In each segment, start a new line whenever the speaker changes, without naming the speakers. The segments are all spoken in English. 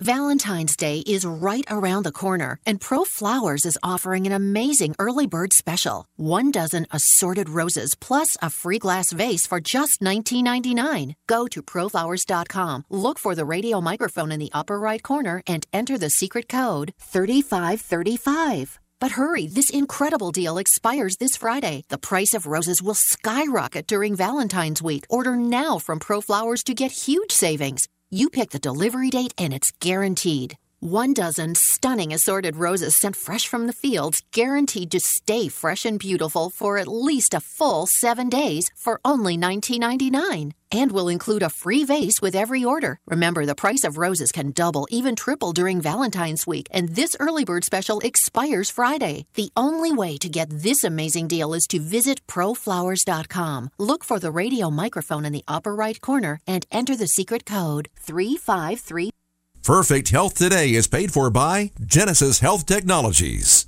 Valentine's Day is right around the corner, and Pro Flowers is offering an amazing early bird special. 1 dozen assorted roses plus a free glass vase for just $19.99. Go to proflowers.com, look for the radio microphone in the upper right corner, and enter the secret code 3535. But hurry, this incredible deal expires this Friday. The price of roses will skyrocket during Valentine's Week. Order now from Pro Flowers to get huge savings. You pick the delivery date and it's guaranteed. 1 dozen stunning assorted roses sent fresh from the fields, guaranteed to stay fresh and beautiful for at least a full 7 days for only $19.99. And will include a free vase with every order. Remember, the price of roses can double, even triple during Valentine's Week, and this early bird special expires Friday. The only way to get this amazing deal is to visit proflowers.com. Look for the radio microphone in the upper right corner and enter the secret code 353.
Perfect Health Today is paid for by Genesis Health Technologies.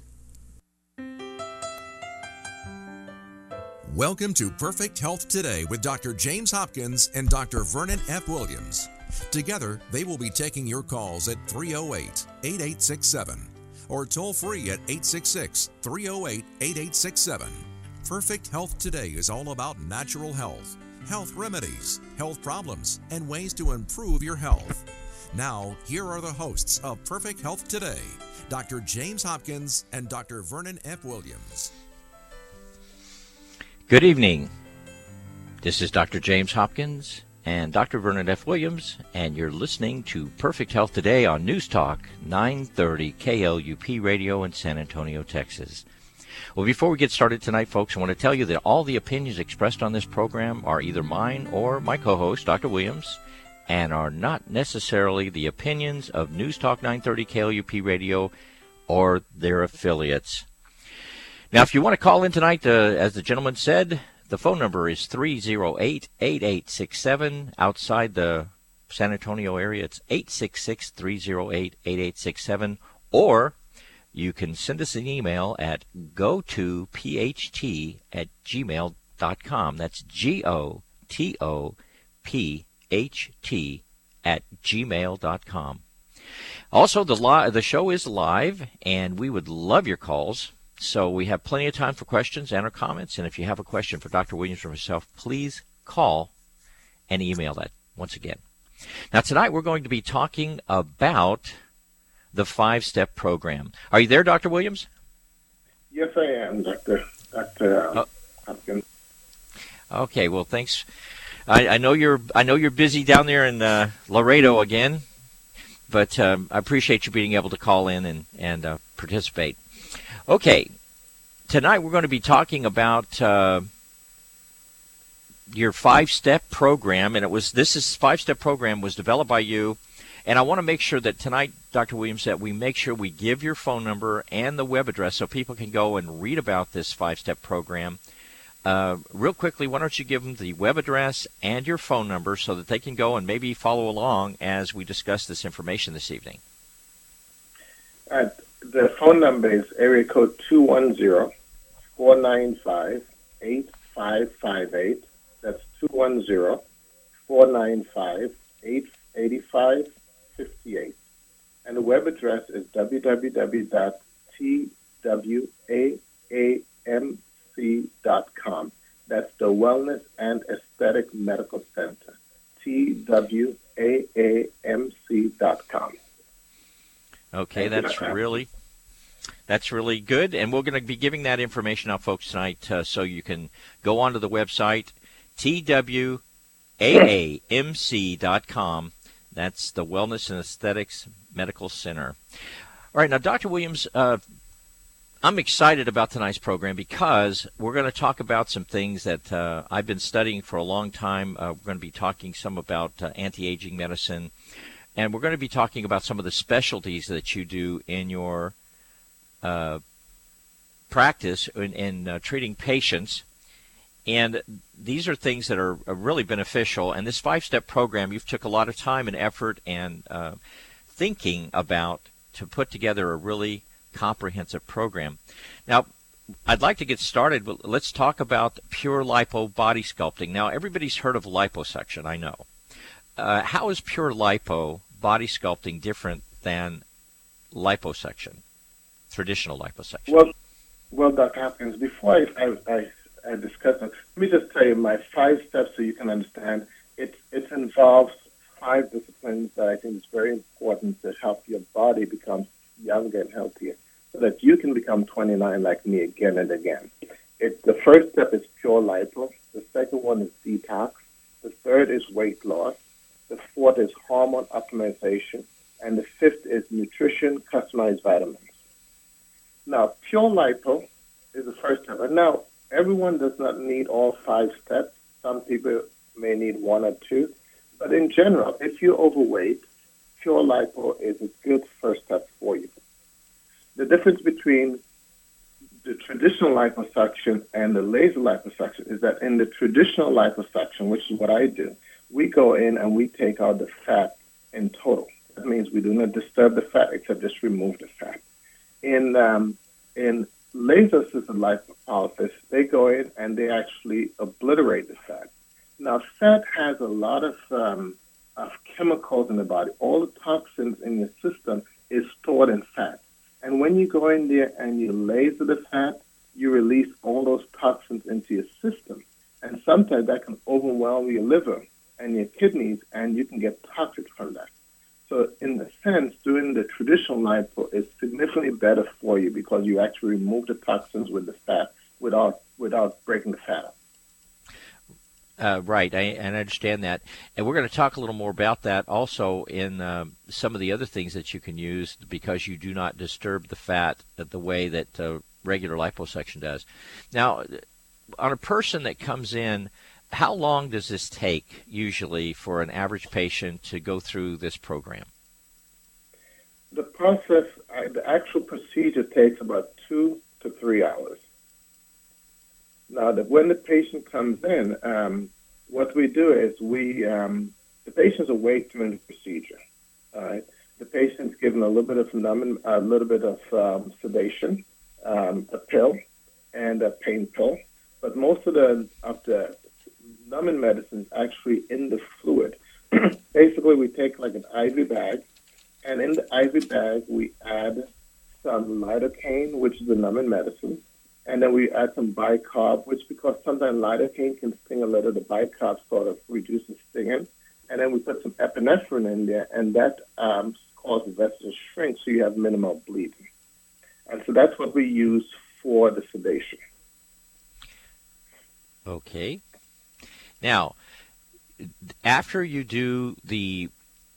Welcome to Perfect Health Today with Dr. James Hopkins and Dr. Vernon F. Williams. Together, they will be taking your calls at 308-8867 or toll free at 866-308-8867. Perfect Health Today is all about natural health, health remedies, health problems, and ways to improve your health. Now, here are the hosts of Perfect Health Today, Dr. James Hopkins and Dr. Vernon F. Williams.
Good evening. This is Dr. James Hopkins and Dr. Vernon F. Williams, and you're listening to Perfect Health Today on News Talk 930 KLUP Radio in San Antonio, Texas. Well, before we get started tonight, folks, I want to tell you that all the opinions expressed on this program are either mine or my co-host, Dr. Williams, and are not necessarily the opinions of News Talk 930 KLUP Radio or their affiliates. Now, if you want to call in tonight, as the gentleman said, the phone number is 308-8867. Outside the San Antonio area, it's 866-308-8867. Or you can send us an email at gotopht@gmail.com. That's gotopht@gmail.com. Also, the show is live, and we would love your calls. So we have plenty of time for questions and or comments. And if you have a question for Dr. Williams or myself, please call and email that once again. Now, tonight we're going to be talking about the 5-step program. Are you there, Dr. Williams?
Yes, I am, Dr. Hopkins.
Okay, well, thanks. I know you're busy down there in Laredo again, but I appreciate you being able to call in and participate. Okay, tonight we're going to be talking about your 5-step program, and this 5-step program was developed by you, and I want to make sure that tonight, Dr. Williams, that we make sure we give your phone number and the web address so people can go and read about this 5-step program. Real quickly, why don't you give them the web address and your phone number so that they can go and maybe follow along as we discuss this information this evening.
The phone number is area code 210-495-8558. That's 210-495-8558. And the web address is www.twaamc.com. That's the Wellness and Aesthetic Medical Center, twaamc.com.
Okay, that's really good, and we're going to be giving that information out, folks, tonight, so you can go onto the website, twaamc.com. That's the Wellness and Aesthetics Medical Center. All right, now, Dr. Williams, I'm excited about tonight's program because we're going to talk about some things that I've been studying for a long time. We're going to be talking some about anti-aging medicine, and we're going to be talking about some of the specialties that you do in your practice in treating patients. And these are things that are really beneficial. And this 5-step program, you've took a lot of time and effort and thinking about to put together a really comprehensive program. Now, I'd like to get started, but let's talk about Pure Lipo body sculpting. Now, everybody's heard of liposuction, I know. How is Pure Lipo body sculpting different than liposuction, traditional liposuction?
Well, Dr. Hopkins, before I discuss it, let me just tell you my 5 steps so you can understand. It involves 5 disciplines that I think is very important to help your body become younger and healthier so that you can become 29 like me again and again. The first step is pure lipo. The second one is detox. The third is weight loss. The fourth is hormone optimization. And the fifth is nutrition, customized vitamins. Now, pure lipo is the first step. And now, everyone does not need all 5 steps. Some people may need 1 or 2. But in general, if you're overweight, pure lipo is a good first step for you. The difference between the traditional liposuction and the laser liposuction is that in the traditional liposuction, which is what I do, we go in and we take out the fat in total. That means we do not disturb the fat except just remove the fat. In laser-assisted lipolysis, they go in and they actually obliterate the fat. Now, fat has a lot of chemicals in the body. All the toxins in your system is stored in fat. And when you go in there and you laser the fat, you release all those toxins into your system. And sometimes that can overwhelm your liver and your kidneys, and you can get toxic from that. So in a sense, doing the traditional lipo is significantly better for you because you actually remove the toxins with the fat without breaking the fat up.
Right, I understand that. And we're going to talk a little more about that also in some of the other things that you can use because you do not disturb the fat the way that regular liposuction does. Now, on a person that comes in, how long does this take usually for an average patient to go through this program?
The process, the actual procedure takes about 2 to 3 hours. Now, when the patient comes in, what we do is the patient's awake during the procedure. All right, the patient's given a little bit of sedation, a pill, and a pain pill. But most of the numbing medicine is actually in the fluid. Basically, we take like an IV bag, and in the IV bag we add some lidocaine, which is the numbing medicine. And then we add some bicarb, which because sometimes lidocaine can sting a little, the bicarb sort of reduces stinging. And then we put some epinephrine in there, and that causes the vessels to shrink so you have minimal bleeding. And so that's what we use for the sedation.
Okay. Now, after you do the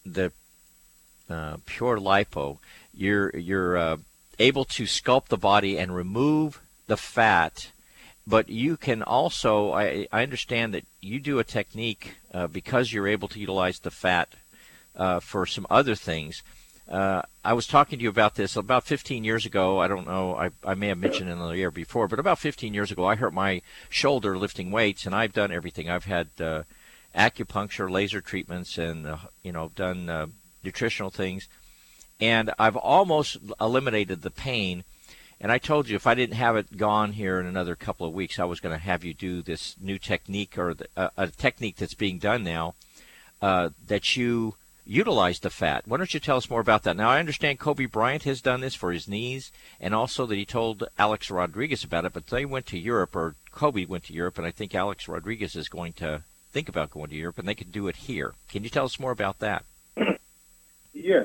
pure lipo, you're able to sculpt the body and remove the fat, but you can also, I understand that you do a technique because you're able to utilize the fat for some other things. I was talking to you about this about 15 years ago. I don't know, I may have mentioned it in the year before, but about 15 years ago I hurt my shoulder lifting weights, and I've done everything. I've had acupuncture, laser treatments, and done nutritional things, and I've almost eliminated the pain. And I told you if I didn't have it gone here in another couple of weeks, I was going to have you do this new technique, or a technique that's being done now, that you utilize the fat. Why don't you tell us more about that? Now, I understand Kobe Bryant has done this for his knees, and also that he told Alex Rodriguez about it, but they went to Europe, or Kobe went to Europe, and I think Alex Rodriguez is going to think about going to Europe, and they could do it here. Can you tell us more about that?
Yes.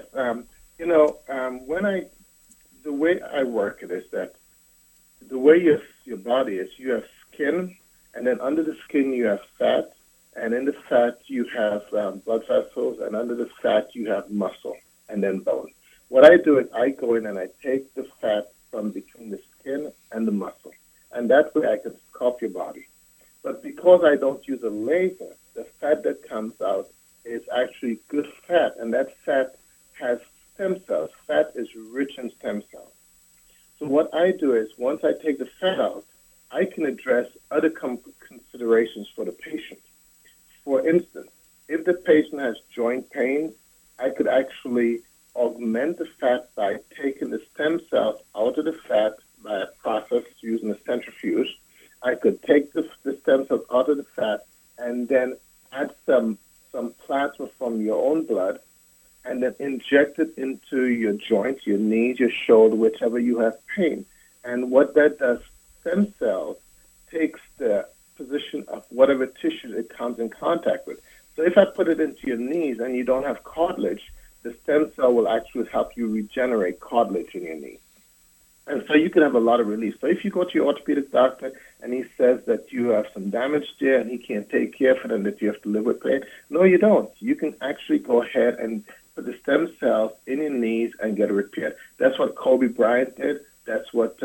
The way I work it is that the way your body is, you have skin, and then under the skin you have fat, and in the fat you have blood vessels, and under the fat you have muscle, and then bone. What I do is I go in and I take the fat from between the skin and the muscle, and that way I can sculpt your body. But because I don't use a laser, the fat that comes out is actually good fat, and that fat has stem cells. Fat is rich in stem cells. So what I do is once I take the fat out, I can address other considerations for the patient. For instance, if the patient has joint pain, I could actually augment the fat by taking the stem cells out of the fat by a process using a centrifuge. I could take the stem cells out of the fat and then add some plasma from your own blood and then inject it into your joints, your knees, your shoulder, whichever you have pain. And what that does, stem cells takes the position of whatever tissue it comes in contact with. So if I put it into your knees and you don't have cartilage, the stem cell will actually help you regenerate cartilage in your knee. And so you can have a lot of relief. So if you go to your orthopedic doctor and he says that you have some damage there and he can't take care of it and that you have to live with pain, no, you don't. You can actually go ahead and put the stem cells in your knees and get it repaired. That's what Kobe Bryant did. That's what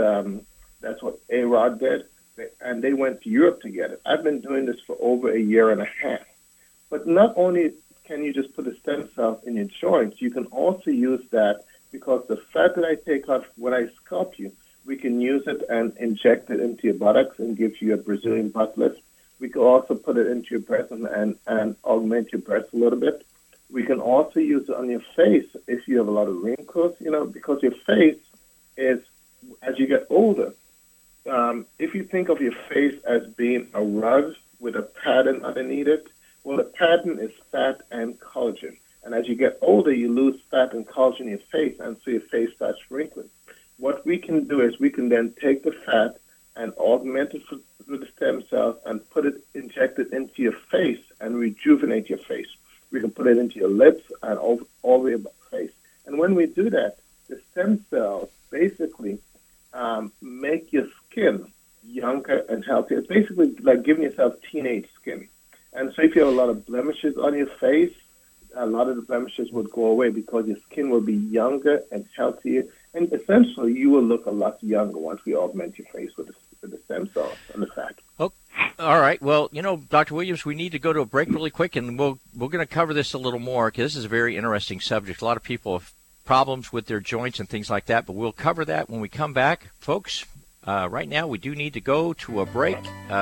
A-Rod did. And they went to Europe together. I've been doing this for over a year and a half. But not only can you just put the stem cells in your joints, you can also use that because the fat that I take off when I sculpt you, we can use it and inject it into your buttocks and give you a Brazilian butt lift. We can also put it into your breast and augment your breast a little bit. We can also use it on your face if you have a lot of wrinkles, because your face is, as you get older, if you think of your face as being a rug with a pattern underneath it, well, the pattern is fat and collagen. And as you get older, you lose fat and collagen in your face, and so your face starts wrinkling. What we can do is we can then take the fat and augment it with the stem cells and inject it into your face and rejuvenate your face. We can put it into your lips and all the way up the face. And when we do that, the stem cells basically make your skin younger and healthier. It's basically like giving yourself teenage skin. And so if you have a lot of blemishes on your face, a lot of the blemishes would go away because your skin will be younger and healthier. And essentially, you will look a lot younger once we augment your face with the stem cells and the fat.
Oh, all right. Well, Dr. Williams, we need to go to a break really quick, and we're going to cover this a little more because this is a very interesting subject. A lot of people have problems with their joints and things like that, but we'll cover that when we come back. Folks, right now we do need to go to a break.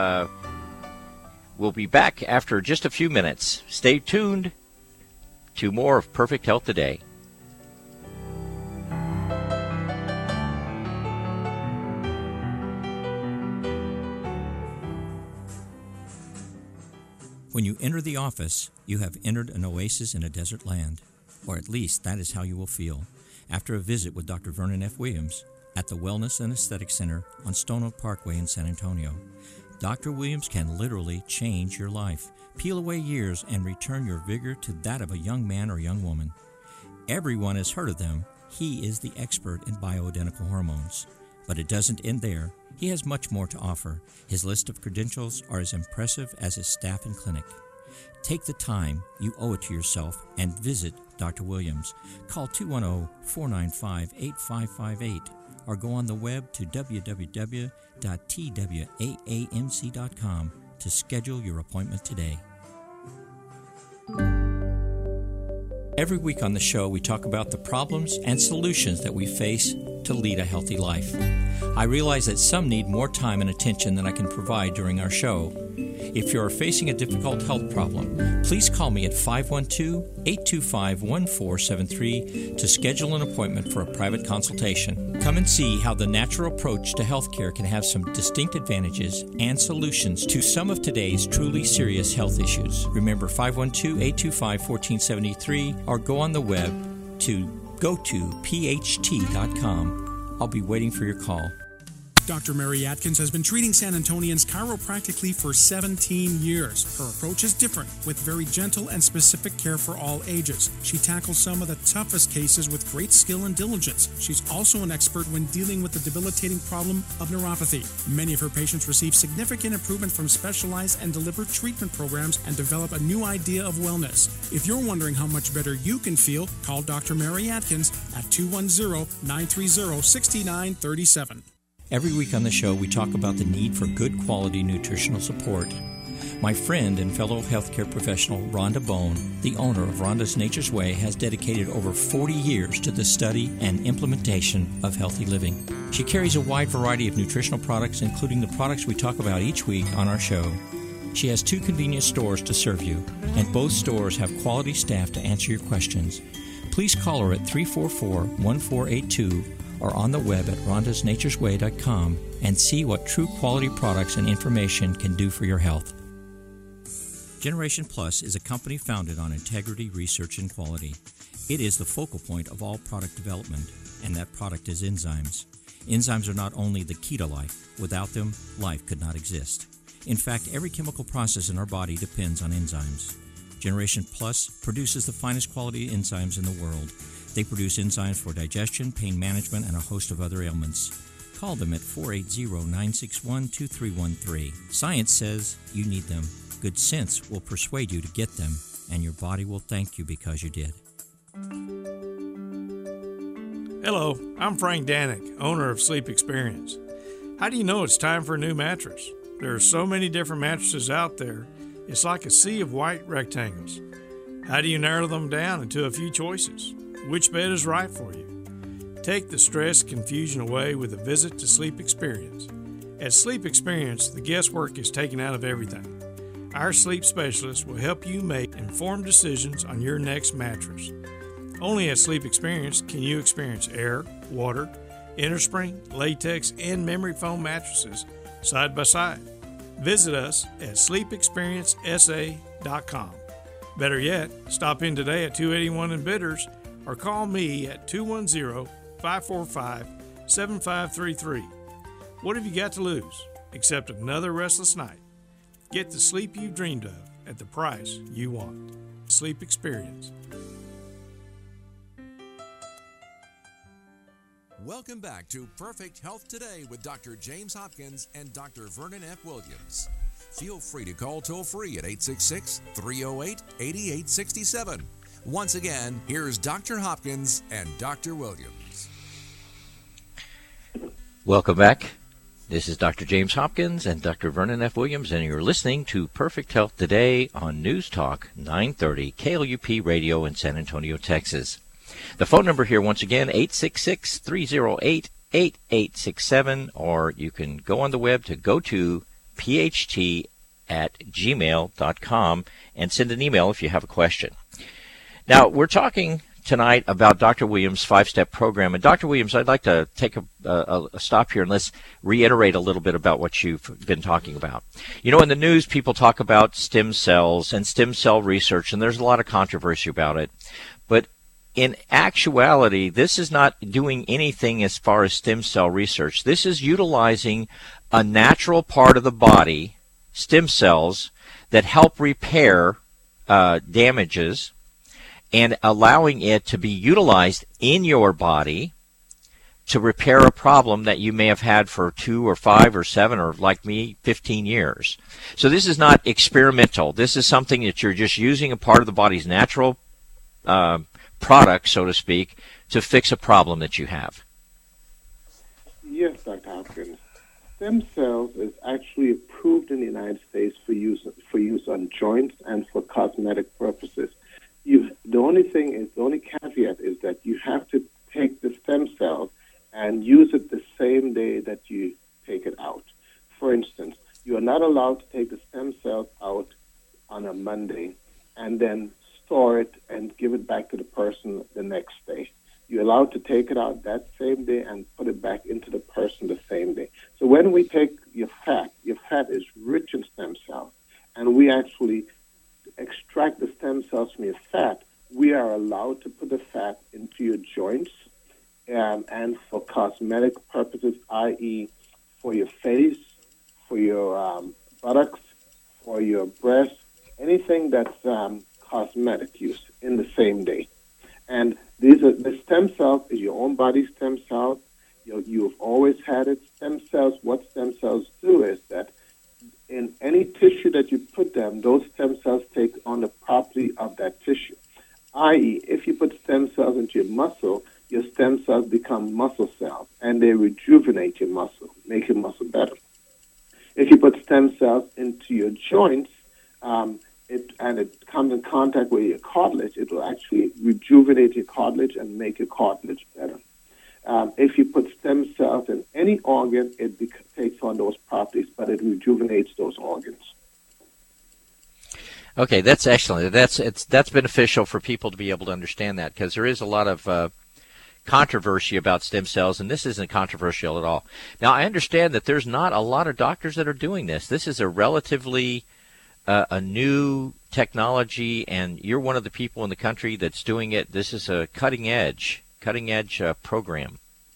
We'll be back after just a few minutes. Stay tuned to more of Perfect Health Today.
When you enter the office, you have entered an oasis in a desert land, or at least that is how you will feel after a visit with Dr. Vernon F. Williams at the Wellness and Aesthetic Center on Stone Oak Parkway in San Antonio. Dr. Williams can literally change your life, peel away years, and return your vigor to that of a young man or young woman. Everyone has heard of them. He is the expert in bioidentical hormones. But it doesn't end there. He has much more to offer. His list of credentials are as impressive as his staff and clinic. Take the time, you owe it to yourself, and visit Dr. Williams. Call 210-495-8558 or go on the web to www.twaamc.com to schedule your appointment today. Every week on the show, we talk about the problems and solutions that we face to lead a healthy life. I realize that some need more time and attention than I can provide during our show. If you are facing a difficult health problem, please call me at 512-825-1473 to schedule an appointment for a private consultation. Come and see how the natural approach to healthcare can have some distinct advantages and solutions to some of today's truly serious health issues. Remember 512-825-1473 or go on the web to pht.com. I'll be waiting for your call.
Dr. Mary Atkins has been treating San Antonians chiropractically for 17 years. Her approach is different, with very gentle and specific care for all ages. She tackles some of the toughest cases with great skill and diligence. She's also an expert when dealing with the debilitating problem of neuropathy. Many of her patients receive significant improvement from specialized and deliberate treatment programs and develop a new idea of wellness. If you're wondering how much better you can feel, call Dr. Mary Atkins at 210-930-6937.
Every week on the show, we talk about the need for good quality nutritional support. My friend and fellow healthcare professional, Rhonda Bone, the owner of Rhonda's Nature's Way, has dedicated over 40 years to the study and implementation of healthy living. She carries a wide variety of nutritional products, including the products we talk about each week on our show. She has 2 convenience stores to serve you, and both stores have quality staff to answer your questions. Please call her at 344-1482 or on the web at rhondasnaturesway.com and see what true quality products and information can do for your health. Generation Plus is a company founded on integrity, research, and quality. It is the focal point of all product development, and that product is enzymes. Enzymes are not only the key to life. Without them, life could not exist. In fact, every chemical process in our body depends on enzymes. Generation Plus produces the finest quality enzymes in the world. They produce enzymes for digestion, pain management, and a host of other ailments. Call them at 480-961-2313. Science says you need them. Good sense will persuade you to get them, and your body will thank you because you did.
Hello, I'm Frank Danik, owner of Sleep Experience. How do you know it's time for a new mattress? There are so many different mattresses out there, it's like a sea of white rectangles. How do you narrow them down into a few choices? Which bed is right for you? Take the stress, confusion away with a visit to Sleep Experience. At Sleep Experience, the guesswork is taken out of everything. Our sleep specialists will help you make informed decisions on your next mattress. Only at Sleep Experience can you experience air, water, innerspring, latex, and memory foam mattresses side by side. Visit us at sleepexperiencesa.com. Better yet, stop in today at 281 in Bidders or call me at 210-545-7533. What have you got to lose except another restless night? Get the sleep you dreamed of at the price you want. Sleep Experience.
Welcome back to Perfect Health Today with Dr. James Hopkins and Dr. Vernon F. Williams. Feel free to call toll-free at 866-308-8867. Once again, here's Dr. Hopkins and Dr. Williams.
Welcome back. This is Dr. James Hopkins and Dr. Vernon F. Williams, and you're listening to Perfect Health Today on News Talk 930 KLUP Radio in San Antonio, Texas. The phone number here, once again, 866-308-8867, or you can go on the web to go to pht@gmail.com and send an email if you have a question. Now, we're talking tonight about Dr. Williams' 5-step program. And Dr. Williams, I'd like to take a stop here and let's reiterate a little bit about what you've been talking about. You know, in the news, people talk about stem cells and stem cell research, and there's a lot of controversy about it. But in actuality, this is not doing anything as far as stem cell research. This is utilizing a natural part of the body, stem cells, that help repair damages and allowing it to be utilized in your body to repair a problem that you may have had for 2 or 5 or 7 or, like me, 15 years. So this is not experimental. This is something that you're just using a part of the body's natural product, so to speak, to fix a problem that you have.
Yes, Dr. Hopkins. Stem cells is actually approved in the United States for use on joints and for cosmetic purposes. The only caveat is that you have to take the stem cells and use it the same day that you take it out. For instance, you are not allowed to take the stem cells out on a Monday and then store it and give it back to the person the next day. You're allowed to take it out that same day and put it back into the person the same day. So when we take your fat is rich in stem cells, and we actually extract the stem cells from your fat, we are allowed to put the fat into your joints and for cosmetic purposes, i.e. for your face, for your buttocks, for your breast, anything that's cosmetic use in the same day. And the stem cells is your own body stem cells. You've always had it. Stem cells, what stem cells do is that in any tissue that you put them, those stem cells take on the property of that tissue. I.e., if you put stem cells into your muscle, your stem cells become muscle cells, and they rejuvenate your muscle, make your muscle better. If you put stem cells into your joints, it comes in contact with your cartilage, it will actually rejuvenate your cartilage and make your cartilage better. If you put stem cells in any organ, it takes on those properties, but it rejuvenates those organs.
Okay, that's excellent. That's beneficial for people to be able to understand that, because there is a lot of controversy about stem cells, and this isn't controversial at all. Now, I understand that there's not a lot of doctors that are doing this. This is a relatively a new technology, and you're one of the people in the country that's doing it. This is a cutting edge program.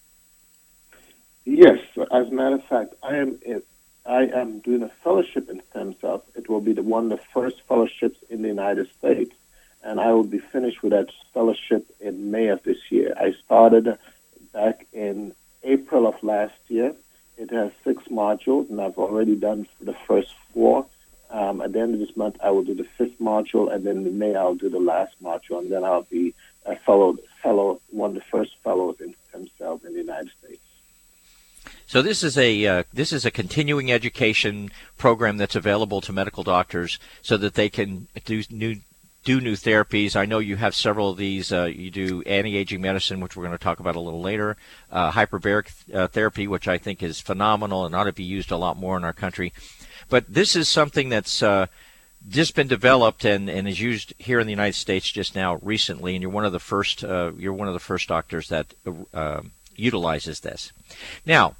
Yes, as a matter of fact, I am doing a fellowship in stem cells. It will be one of the first fellowships in the United States, and I will be finished with that fellowship in May of this year. I started back in April of last year. It has 6 modules, and I've already done the first 4. At the end of this month, I will do the 5th module, and then in May, I'll do the last module, and then I'll be a fellow, one of the first fellows in stem cells in the United States.
So this is a continuing education program that's available to medical doctors so that they can do new therapies. I know you have several of these. You do anti-aging medicine, which we're going to talk about a little later, hyperbaric therapy, which I think is phenomenal and ought to be used a lot more in our country. But this is something that's just been developed and is used here in the United States just now recently, and you're one of the first doctors that utilizes this. Now,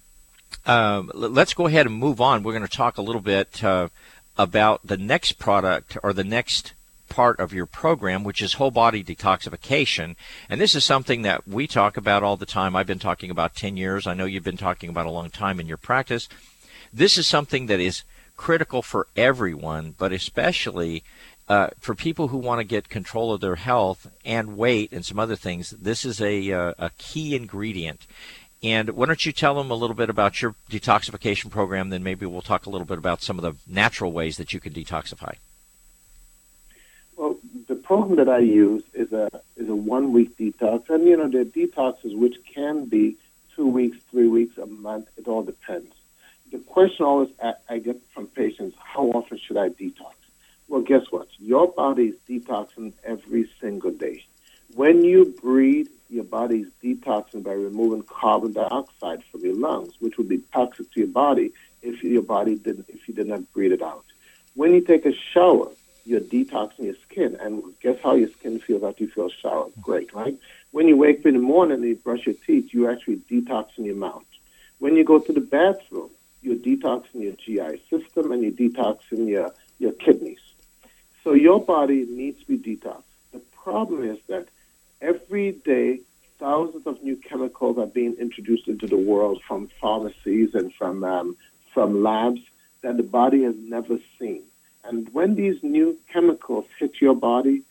let's go ahead and move on. We're going to talk a little bit about the next product or the next part of your program, which is whole body detoxification. And this is something that we talk about all the time. I've been talking about 10 years. I know you've been talking about a long time in your practice. This is something that is critical for everyone, but especially for people who want to get control of their health and weight and some other things. This is a key ingredient. And why don't you tell them a little bit about your detoxification program, then maybe we'll talk a little bit about some of the natural ways that you can detoxify.
Well, the program that I use is a 1-week detox, and the detoxes which can be 2 weeks, 3 weeks, a month. It all depends. The question always I get from patients: how often should I detox? Well, guess what? Your body is detoxing every single day. When you breathe, your body is detoxing by removing carbon dioxide from your lungs, which would be toxic to your body if you did not breathe it out. When you take a shower, you're detoxing your skin, and guess how your skin feels after you feel showered? Great, right? When you wake up in the morning and you brush your teeth, you're actually detoxing your mouth. When you go to the bathroom, you're detoxing your GI system and you're detoxing your kidneys. So your body needs to be detoxed. The problem is that every day, thousands of new chemicals are being introduced into the world from pharmacies and from labs that the body has never seen. And when these new chemicals hit your body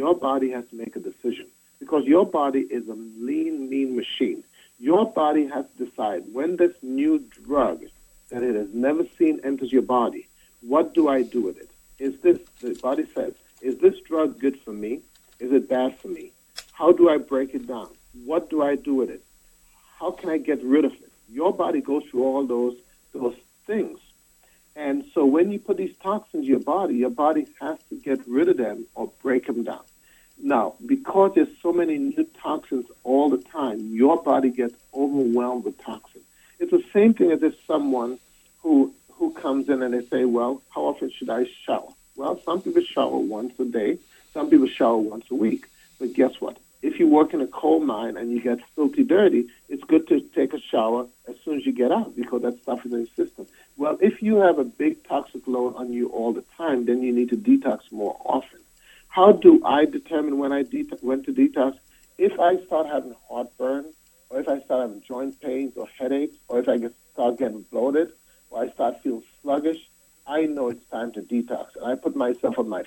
has to make a decision, because your body is a lean, mean machine. Your body has to decide when this new drug that it has never seen enters your body, what do I do with it? The body says, is this drug good for me? Is it bad for me? How do I break it down? What do I do with it? How can I get rid of it? Your body goes through all those things. And so when you put these toxins in your body has to get rid of them or break them down. Now, because there's so many new toxins all the time, your body gets overwhelmed with toxins. It's the same thing as if someone who comes in and they say, well, how often should I shower? Well, some people shower once a day. Some people shower once a week. But guess what? If you work in a coal mine and you get filthy dirty, it's good to take a shower as soon as you get out because that stuff is in your system. Well, if you have a big toxic load on you all the time, then you need to detox more often. How do I determine when to detox? If I start having heartburn, or if I start having joint pains or headaches, or if I start getting bloated, or I start feeling sluggish, I know it's time to detox. And I put myself on my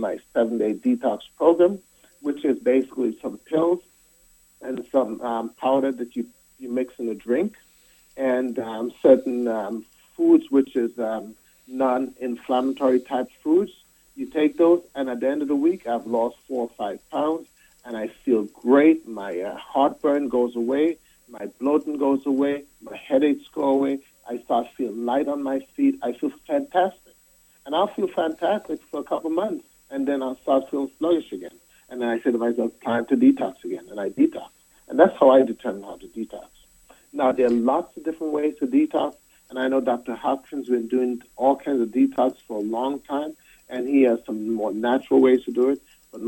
7-day detox program, which is basically some pills and some powder that you mix in a drink, and certain foods, which is non-inflammatory type foods. You take those, and at the end of the week, I've lost 4 or 5 pounds, and I feel great. My heartburn goes away, my bloating goes away, my headaches go away. I start feeling light on my feet. I feel fantastic. And I'll feel fantastic for a couple months, and then I'll start feeling sluggish again. And then I say to myself, time to detox again, and I detox. And that's how I determine how to detox. Now, there are lots of different ways to detox, and I know Dr. Hopkins has been doing all kinds of detox for a long time, and he has some more natural ways to do it.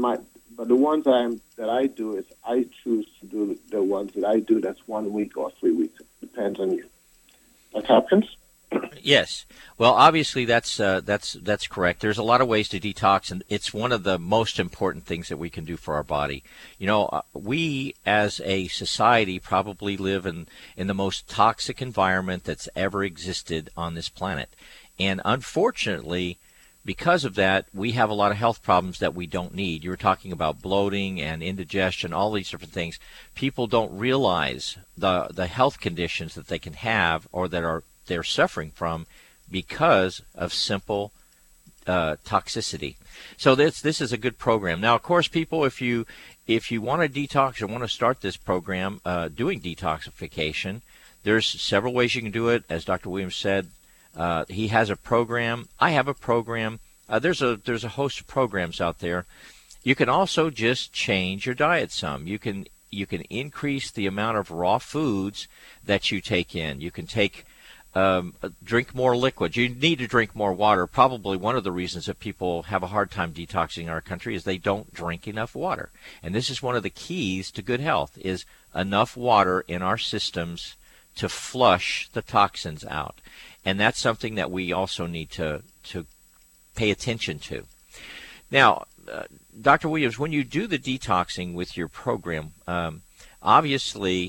But the ones that I do is I choose to do the ones that I do that's 1 week or 3 weeks. It depends on you. Dr. Hopkins?
Yes. Well, obviously that's correct. There's a lot of ways to detox, and it's one of the most important things that we can do for our body. You know, we as a society probably live in the most toxic environment that's ever existed on this planet. And unfortunately, because of that, we have a lot of health problems that we don't need. You were talking about bloating and indigestion, all these different things. People don't realize the health conditions that they can have or that they're suffering from because of simple toxicity. So this is a good program. Now, of course, people, if you want to detox or want to start this program doing detoxification, there's several ways you can do it. As Dr. Williams said, he has a program. I have a program. There's a host of programs out there. You can also just change your diet some. You can increase the amount of raw foods that you take in. You can drink more liquids. You need to drink more water. Probably one of the reasons that people have a hard time detoxing in our country is they don't drink enough water. And this is one of the keys to good health, is enough water in our systems to flush the toxins out. And that's something that we also need to pay attention to. Now, Dr. Williams, when you do the detoxing with your program, obviously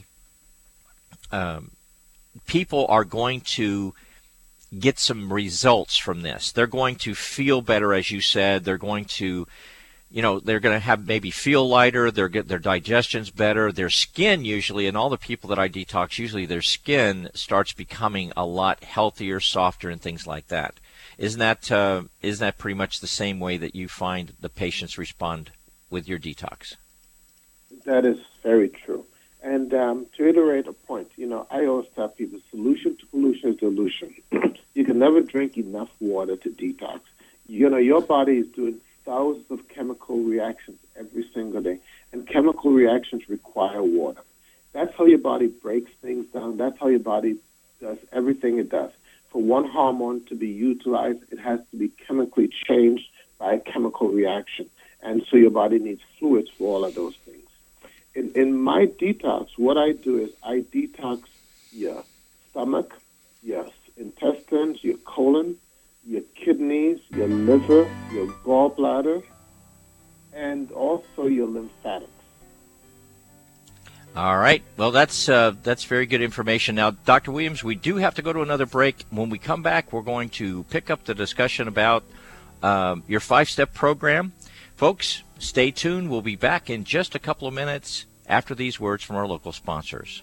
people are going to get some results from this. They're going to feel better, as you said. They're going to, they're going to have maybe feel lighter. Their digestion's better. Their skin usually, and all the people that I detox, usually their skin starts becoming a lot healthier, softer, and things like that. Isn't that pretty much the same way that you find the patients respond with your detox?
That is very true. And to iterate a point, I always tell people, solution to pollution is dilution. You can never drink enough water to detox. Your body is doing thousands of chemical reactions every single day, and chemical reactions require water. That's how your body breaks things down. That's how your body does everything it does. For one hormone to be utilized, it has to be chemically changed by a chemical reaction. And so your body needs fluids for all of those things. In my detox, what I do is I detox your stomach, your intestines, your colon, your kidneys, your liver, your gallbladder, and also your lymphatics.
All right. Well, that's very good information. Now, Dr. Williams, we do have to go to another break. When we come back, we're going to pick up the discussion about your 5-step program. Folks, stay tuned. We'll be back in just a couple of minutes after these words from our local sponsors.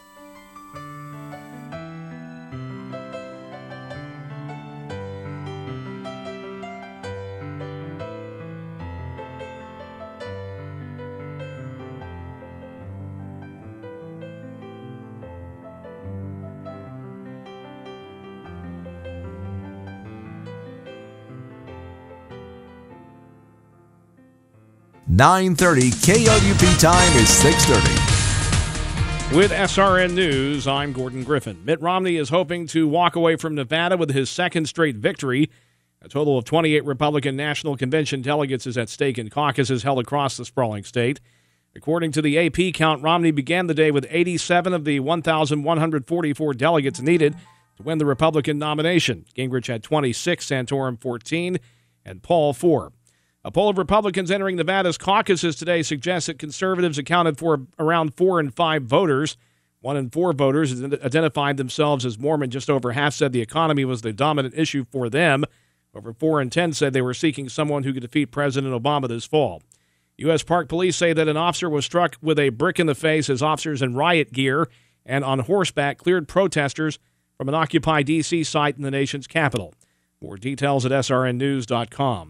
.930 KLUP time is 6:30.
With SRN News, I'm Gordon Griffin. Mitt Romney is hoping to walk away from Nevada with his second straight victory. A total of 28 Republican National Convention delegates is at stake in caucuses held across the sprawling state. According to the AP count, Romney began the day with 87 of the 1,144 delegates needed to win the Republican nomination. Gingrich had 26, Santorum 14, and Paul 4. A poll of Republicans entering Nevada's caucuses today suggests that conservatives accounted for around 4 in 5 voters. 1 in 4 voters identified themselves as Mormon. Just over half said the economy was the dominant issue for them. Over 4 in 10 said they were seeking someone who could defeat President Obama this fall. U.S. Park Police say that an officer was struck with a brick in the face as officers in riot gear and on horseback cleared protesters from an Occupy D.C. site in the nation's capital. More details at srnnews.com.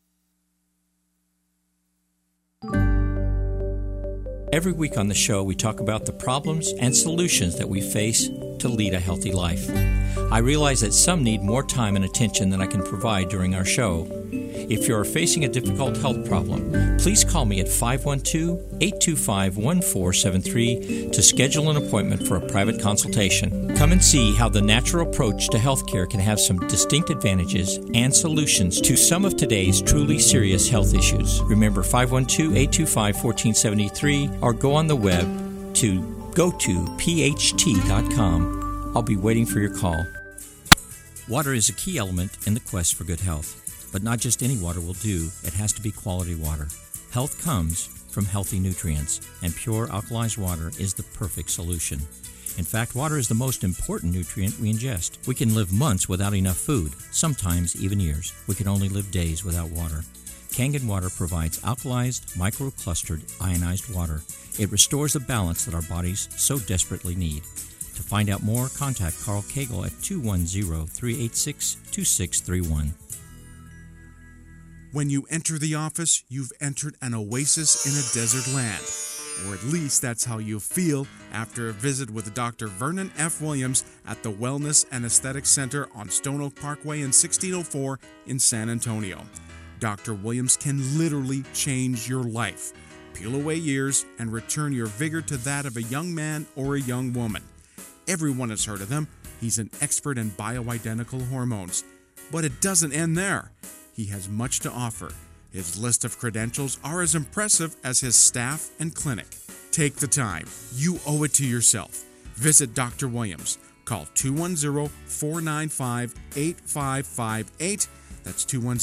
Every week on the show, we talk about the problems and solutions that we face to lead a healthy life. I realize that some need more time and attention than I can provide during our show. If you are facing a difficult health problem, please call me at 512-825-1473 to schedule an appointment for a private consultation. Come and see how the natural approach to healthcare can have some distinct advantages and solutions to some of today's truly serious health issues. Remember 512-825-1473 or go on the web to go to pht.com. I'll be waiting for your call. Water is a key element in the quest for good health, but not just any water will do. It has to be quality water. Health comes from healthy nutrients, and pure alkalized water is the perfect solution. In fact, water is the most important nutrient we ingest. We can live months without enough food, sometimes even years. We can only live days without water. Kangen water provides alkalized, microclustered, ionized water. It restores the balance that our bodies so desperately need. To find out more, contact Carl Cagle at 210-386-2631.
When you enter the office, you've entered an oasis in a desert land. Or at least that's how you'll feel after a visit with Dr. Vernon F. Williams at the Wellness and Aesthetics Center on Stone Oak Parkway in 1604 in San Antonio. Dr. Williams can literally change your life, peel away years, and return your vigor to that of a young man or a young woman. Everyone has heard of him. He's an expert in bioidentical hormones. But it doesn't end there. He has much to offer. His list of credentials are as impressive as his staff and clinic. Take the time. You owe it to yourself. Visit Dr. Williams. Call 210-495-8558. That's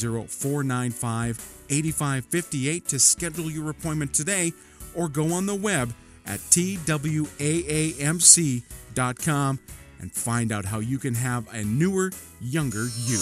210-495-8558 to schedule your appointment today, or go on the web at twaamc.com and find out how you can have a newer, younger you.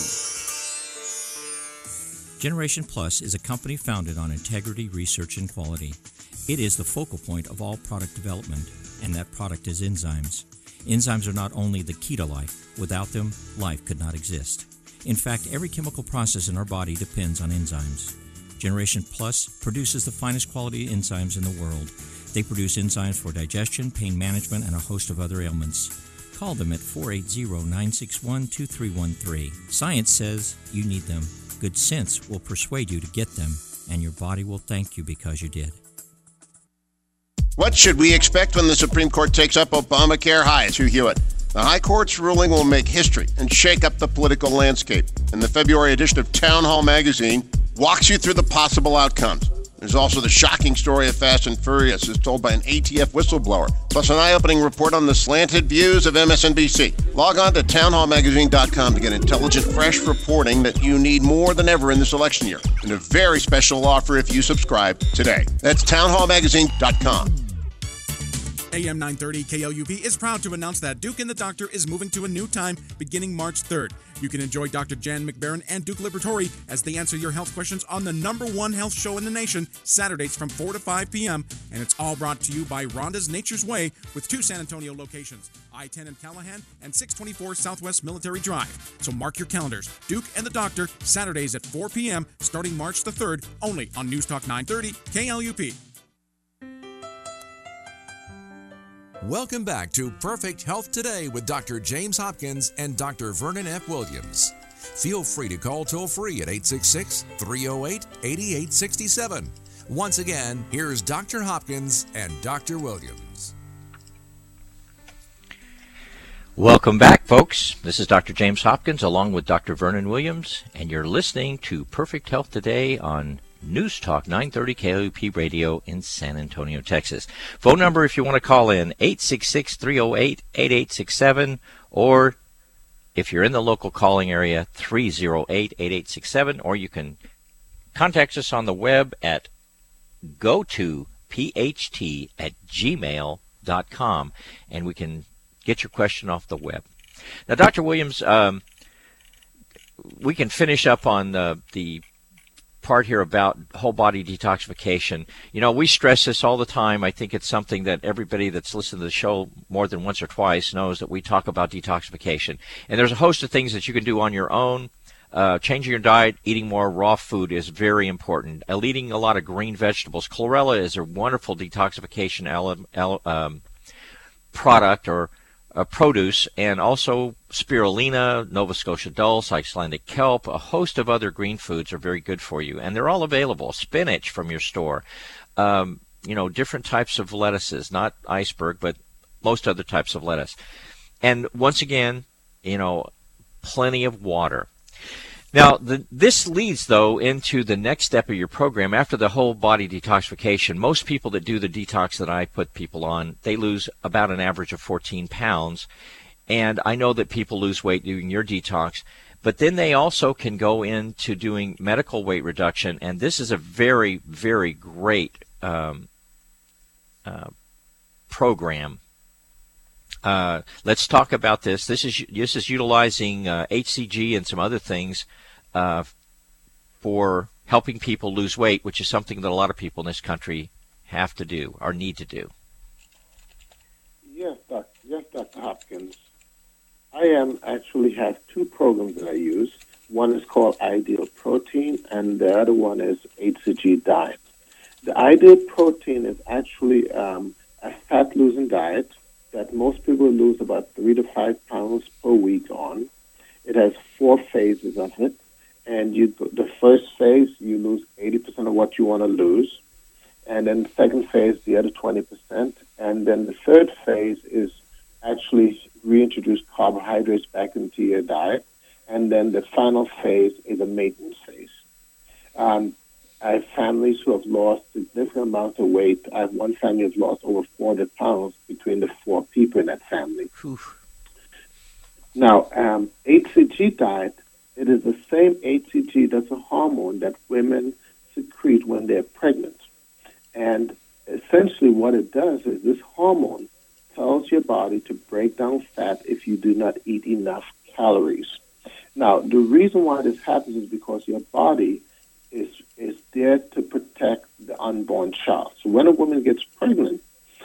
Generation Plus is a company founded on integrity, research, and quality. It is the focal point of all product development, and that product is enzymes. Enzymes are not only the key to life. Without them, life could not exist. In fact, every chemical process in our body depends on enzymes. Generation Plus produces the finest quality enzymes in the world. They produce enzymes for digestion, pain management, and a host of other ailments. Call them at 480-961-2313. Science says you need them. Good sense will persuade you to get them, and your body will thank you because you did.
What should we expect when the Supreme Court takes up Obamacare? Hi, it's Hugh Hewitt. The High Court's ruling will make history and shake up the political landscape. And the February edition of Town Hall magazine walks you through the possible outcomes. There's also the shocking story of Fast and Furious as told by an ATF whistleblower, plus an eye-opening report on the slanted views of MSNBC. Log on to townhallmagazine.com to get intelligent, fresh reporting that you need more than ever in this election year. And a very special offer if you subscribe today. That's townhallmagazine.com.
AM 930 KLUP is proud to announce that Duke and the Doctor is moving to a new time beginning March 3rd. You can enjoy Dr. Jan McBaron and Duke Liberatore as they answer your health questions on the #1 health show in the nation, Saturdays from 4 to 5 p.m. And it's all brought to you by Rhonda's Nature's Way with 2 San Antonio locations, I-10 in Callahan and 624 Southwest Military Drive. So mark your calendars. Duke and the Doctor, Saturdays at 4 p.m. starting March the 3rd, only on News Talk 930 KLUP.
Welcome back to Perfect Health Today with Dr. James Hopkins and Dr. Vernon F. Williams. Feel free to call toll-free at 866-308-8867. Once again, here's Dr. Hopkins and Dr. Williams.
Welcome back, folks. This is Dr. James Hopkins along with Dr. Vernon Williams, and you're listening to Perfect Health Today on News Talk 930 KLUP Radio in San Antonio, Texas. Phone number if you want to call in, 866-308-8867, or if you're in the local calling area, 308-8867, or you can contact us on the web at gotopht@gmail.com, and we can get your question off the web. Now, Dr. Williams, we can finish up on the part here about whole body detoxification. You know, we stress this all the time. I think it's something that everybody that's listened to the show more than once or twice knows that we talk about detoxification. And there's a host of things that you can do on your own. Changing your diet, eating more raw food is very important. Eating a lot of green vegetables. Chlorella is a wonderful detoxification product or produce, and also spirulina, Nova Scotia dulse, Icelandic kelp, a host of other green foods are very good for you, and they're all available. Spinach from your store, different types of lettuces, not iceberg, but most other types of lettuce. And once again, plenty of water. Now, this leads, though, into the next step of your program. After the whole body detoxification, most people that do the detox that I put people on, they lose about an average of 14 pounds. And I know that people lose weight doing your detox, but then they also can go into doing medical weight reduction, and this is a very, very great program. Let's talk about this. This is utilizing HCG and some other things for helping people lose weight, which is something that a lot of people in this country have to do or need to do.
Yes, Dr. Hopkins. I actually have two programs that I use. One is called Ideal Protein, and the other one is HCG Diet. The Ideal Protein is actually a fat-losing diet that most people lose about 3 to 5 pounds per week on. It has 4 phases of it, and the first phase, you lose 80% of what you want to lose, and then the second phase, the other 20%, and then the third phase is actually reintroduce carbohydrates back into your diet, and then the final phase is a maintenance phase. I have families who have lost significant amounts of weight. I have one family who's lost over 400 pounds between the 4 people in that family.
Oof.
Now, HCG diet, it is the same HCG that's a hormone that women secrete when they're pregnant. And essentially what it does is this hormone tells your body to break down fat if you do not eat enough calories. Now, the reason why this happens is because your body is there to protect the unborn child. So when a woman gets pregnant,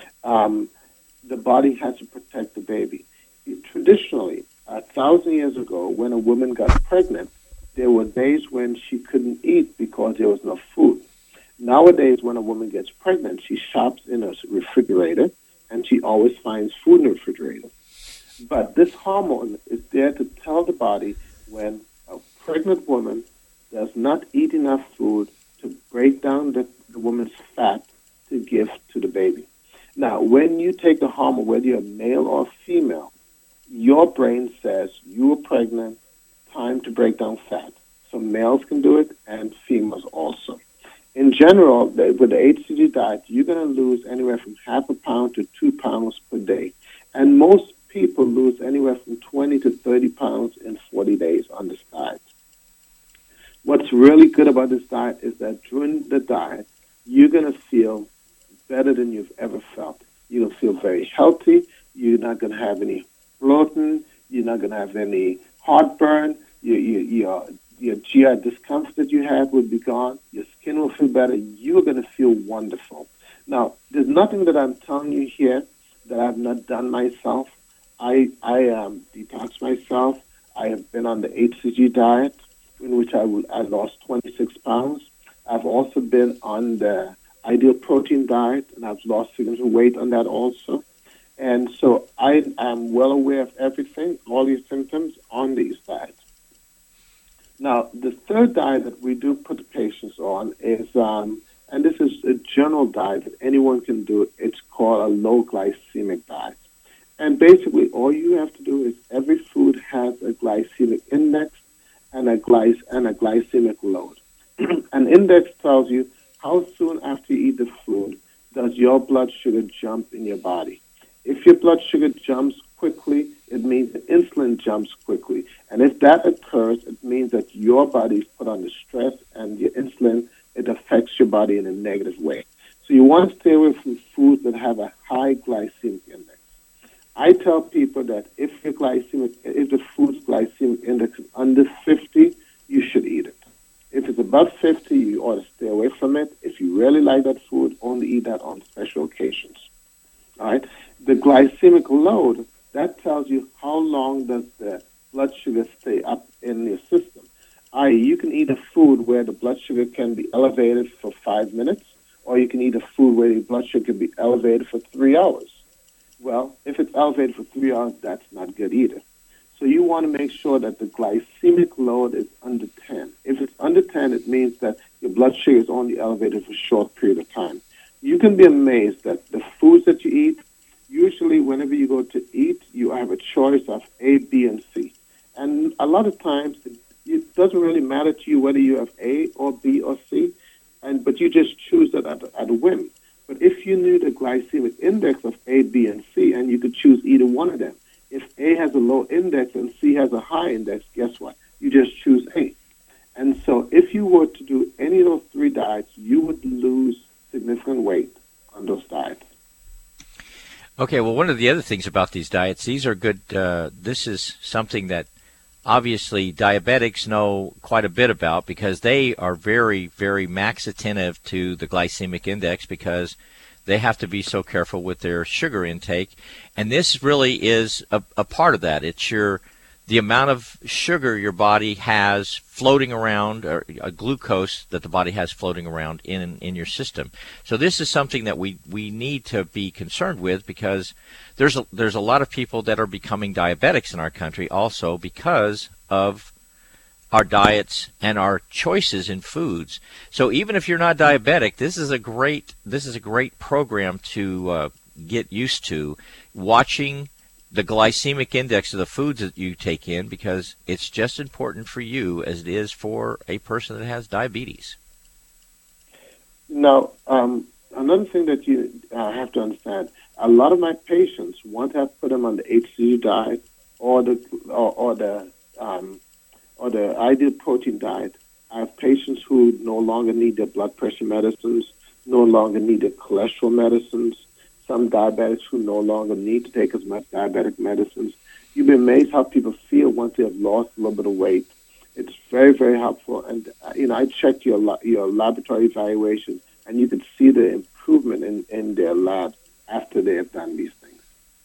the body has to protect the baby. Traditionally, 1,000 years ago, when a woman got pregnant, there were days when she couldn't eat because there was no food. Nowadays, when a woman gets pregnant, she shops in a refrigerator, and she always finds food in the refrigerator. But this hormone is there to tell the body when a pregnant woman does not eat enough food to break down the woman's fat to give to the baby. Now, when you take the hormone, whether you're male or female, your brain says you are pregnant, time to break down fat. So males can do it and females also. In general, with the HCG diet, you're going to lose anywhere from 0.5 pound to 2 pounds per day. And most people lose anywhere from 20 to 30 pounds in 40 days on this diet. What's really good about this diet is that during the diet, you're going to feel better than you've ever felt. You're going to feel very healthy. You're not going to have any bloating. You're not going to have any heartburn. Your GI discomfort that you had will be gone. Your skin will feel better. You're going to feel wonderful. Now, there's nothing that I'm telling you here that I've not done myself. I detox myself. I have been on the HCG diet, in which I lost 26 pounds. I've also been on the Ideal Protein diet, and I've lost significant weight on that also. And so I am well aware of everything, all these symptoms on these diets. Now, the third diet that we do put the patients on is, and this is a general diet that anyone can do. It's called a low glycemic diet. And basically, all you have to do is every food has a glycemic index and a glycemic load. An index tells you how soon after you eat the food does your blood sugar jump in your body. If your blood sugar jumps quickly, it means the insulin jumps quickly. And if that occurs, it means that your body is put under stress, and your insulin, it affects your body in a negative way. So you want to stay away from foods that have a high glycemic index. I tell people that if the food's glycemic index is under 50, you should eat it. If it's above 50, you ought to stay away from it. If you really like that food, only eat that on special occasions. All right? The glycemic load, that tells you how long does the blood sugar stay up in your system. I.e., you can eat a food where the blood sugar can be elevated for 5 minutes, or you can eat a food where the blood sugar can be elevated for 3 hours. Well, if it's elevated for 3 hours, that's not good either. So you want to make sure that the glycemic load is under 10. If it's under 10, it means that your blood sugar is only elevated for a short period of time. You can be amazed that the foods that you eat, usually whenever you go to eat, you have a choice of A, B, and C. And a lot of times, it doesn't really matter to you whether you have A or B or C, but you just choose that at a whim. But if you knew the glycemic index of A, B, and C, and you could choose either one of them, If A has a low index and C has a high index, guess what? You just choose A. And so if you were to do any of those three diets, you would lose significant weight on those diets.
Okay, well, one of the other things about these diets, these are good. This is something that obviously diabetics know quite a bit about because they are very, very max attentive to the glycemic index because they have to be so careful with their sugar intake. And this really is a part of that. It's the amount of sugar your body has floating around, or glucose that the body has floating around in your system. So this is something that we need to be concerned with because there's a lot of people that are becoming diabetics in our country also because of our diets and our choices in foods. So even if you're not diabetic, this is a great program to get used to, watching the glycemic index of the foods that you take in, because it's just important for you as it is for a person that has diabetes.
Now, another thing that you have to understand, a lot of my patients want to put them on the HCG diet or the ideal protein diet. I have patients who no longer need their blood pressure medicines, no longer need their cholesterol medicines, some diabetics who no longer need to take as much diabetic medicines. You'll be amazed how people feel once they have lost a little bit of weight. It's very, very helpful. And, I checked your laboratory evaluation, and you could see the improvement in their lab after they have done these things.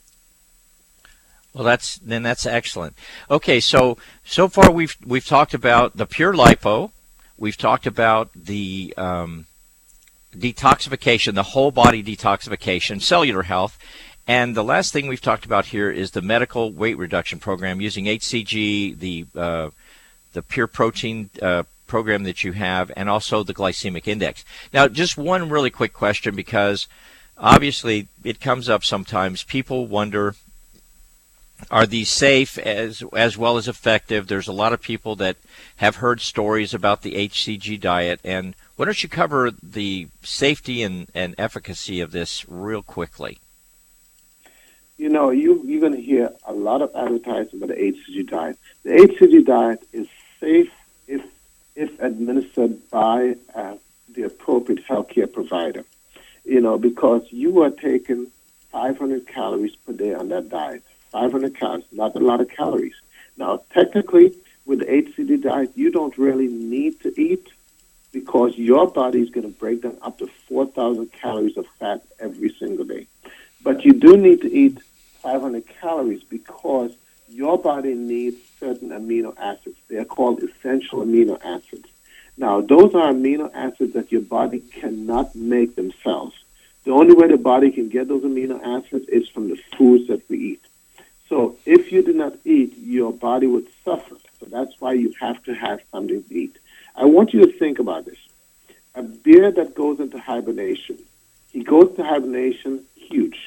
Well, that's excellent. Okay, so far we've talked about the pure lipo. We've talked about the detoxification, the whole body detoxification, cellular health, and the last thing we've talked about here is the medical weight reduction program using HCG, the pure protein program that you have, and also the glycemic index. Now, just one really quick question, because obviously it comes up sometimes. People wonder, are these safe as well as effective? There's a lot of people that have heard stories about the HCG diet, and why don't you cover the safety and efficacy of this real quickly?
You're going to hear a lot of advertising about the HCG diet. The HCG diet is safe if administered by the appropriate healthcare provider. Because you are taking 500 calories per day on that diet. 500 calories, not a lot of calories. Now, technically, with the HCG diet, you don't really need to eat because your body is going to break down up to 4,000 calories of fat every single day. But you do need to eat 500 calories because your body needs certain amino acids. They're called essential amino acids. Now, those are amino acids that your body cannot make themselves. The only way the body can get those amino acids is from the foods that we eat. So if you do not eat, your body would suffer. So that's why you have to have something to eat. I want you to think about this. A bear that goes into hibernation, he goes to hibernation huge.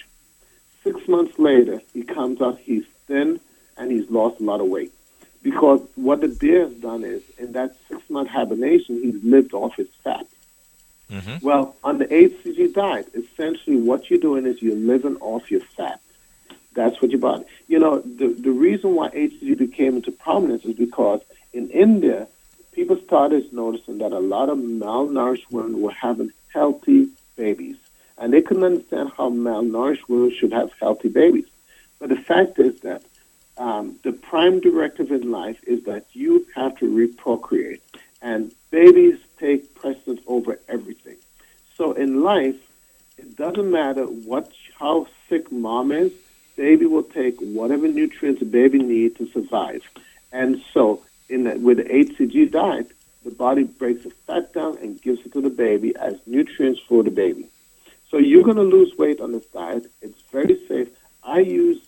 6 months later, he comes out, he's thin, and he's lost a lot of weight. Because what the bear has done is, in that 6-month hibernation, he's lived off his fat. Mm-hmm. Well, on the HCG diet, essentially what you're doing is you're living off your fat. That's what your body... the reason why HCG came into prominence is because in India, people started noticing that a lot of malnourished women were having healthy babies. And they couldn't understand how malnourished women should have healthy babies. But the fact is that the prime directive in life is that you have to reprocreate. And babies take precedence over everything. So in life, it doesn't matter how sick mom is, baby will take whatever nutrients the baby needs to survive. And so with the HCG diet, the body breaks the fat down and gives it to the baby as nutrients for the baby. So you're going to lose weight on this diet. It's very safe. I use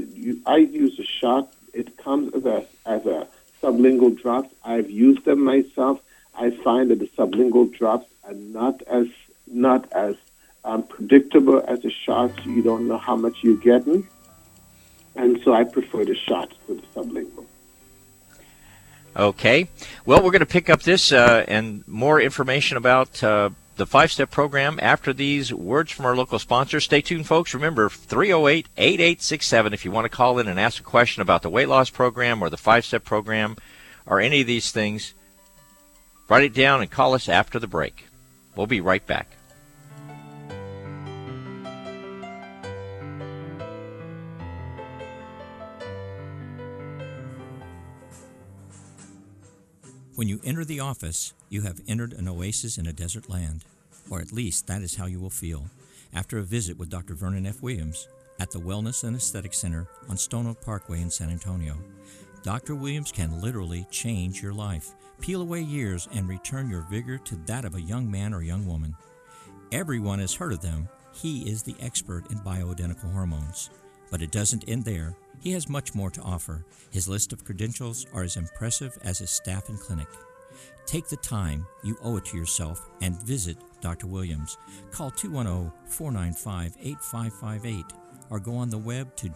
a shot. It comes as a sublingual drop. I've used them myself. I find that the sublingual drops are not as predictable as the shots. You don't know how much you're getting. And so I prefer the shots to the sublingual.
Okay. Well, we're going to pick up this and more information about the 5-step program after these words from our local sponsors. Stay tuned, folks. Remember, 308-8867 if you want to call in and ask a question about the weight loss program or the 5-step program or any of these things. Write it down and call us after the break. We'll be right back.
When you enter the office, you have entered an oasis in a desert land, or at least that is how you will feel after a visit with Dr. Vernon F. Williams at the Wellness and Aesthetic Center on Stone Oak Parkway in San Antonio. Dr. Williams can literally change your life, peel away years, and return your vigor to that of a young man or young woman. Everyone has heard of them. He is the expert in bioidentical hormones. But it doesn't end there. He has much more to offer. His list of credentials are as impressive as his staff and clinic. Take the time, you owe it to yourself, and visit Dr. Williams. Call 210-495-8558 or go on the web to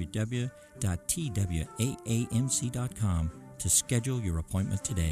www.twaamc.com to schedule your appointment today.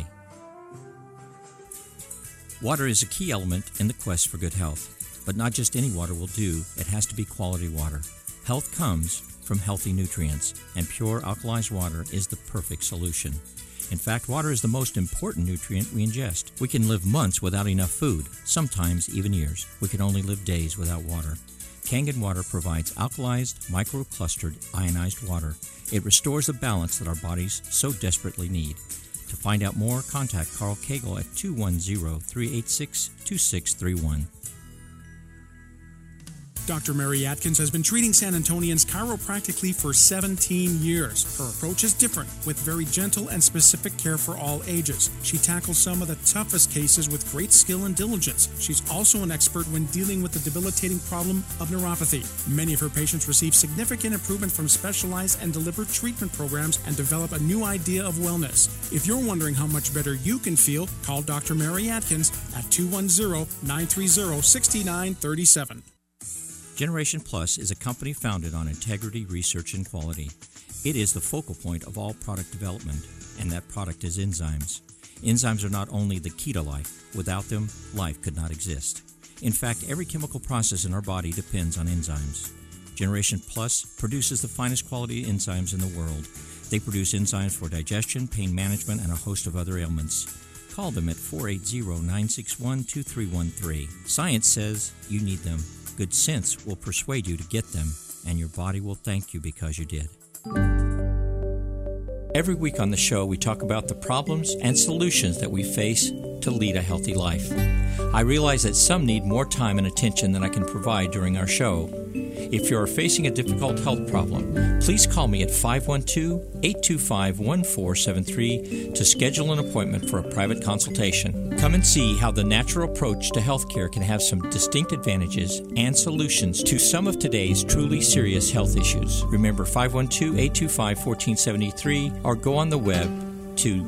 Water is a key element in the quest for good health, but not just any water will do. It has to be quality water. Health comes from healthy nutrients, and pure alkalized water is the perfect solution. In fact, water is the most important nutrient we ingest. We can live months without enough food, sometimes even years. We can only live days without water. Kangen water provides alkalized, microclustered, ionized water. It restores the balance that our bodies so desperately need. To find out more, contact Carl Cagle at 210-386-2631.
Dr. Mary Atkins has been treating San Antonians chiropractically for 17 years. Her approach is different, with very gentle and specific care for all ages. She tackles some of the toughest cases with great skill and diligence. She's also an expert when dealing with the debilitating problem of neuropathy. Many of her patients receive significant improvement from specialized and deliberate treatment programs and develop a new idea of wellness. If you're wondering how much better you can feel, call Dr. Mary Atkins at 210-930-6937.
Generation Plus is a company founded on integrity, research, and quality. It is the focal point of all product development, and that product is enzymes. Enzymes are not only the key to life. Without them, life could not exist. In fact, every chemical process in our body depends on enzymes. Generation Plus produces the finest quality enzymes in the world. They produce enzymes for digestion, pain management, and a host of other ailments. Call them at 480-961-2313. Science says you need them. Good sense will persuade you to get them, and your body will thank you because you did. Every week on the show, we talk about the problems and solutions that we face to lead a healthy life. I realize that some need more time and attention than I can provide during our show. If you are facing a difficult health problem, please call me at 512-825-1473 to schedule an appointment for a private consultation. Come and see how the natural approach to healthcare can have some distinct advantages and solutions to some of today's truly serious health issues. Remember 512-825-1473 or go on the web to